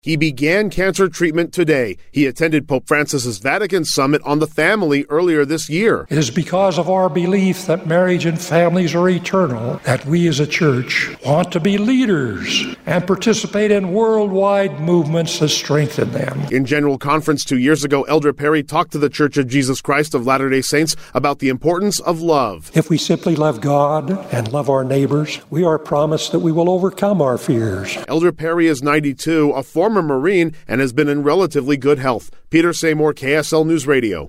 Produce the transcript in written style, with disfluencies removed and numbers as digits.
He began cancer treatment today. He attended Pope Francis's Vatican Summit on the Family earlier this year. It is because of our belief that marriage and families are eternal that we as a church want to be leaders and participate in worldwide movements that strengthen them. In General Conference 2 years ago, Elder Perry talked to the Church of Jesus Christ of Latter-day Saints about the importance of love. If we simply love God and love our neighbors, we are promised that we will overcome our fears. Elder Perry is 92, a former Marine, and has been in relatively good health. Peter Seymour, KSL News Radio.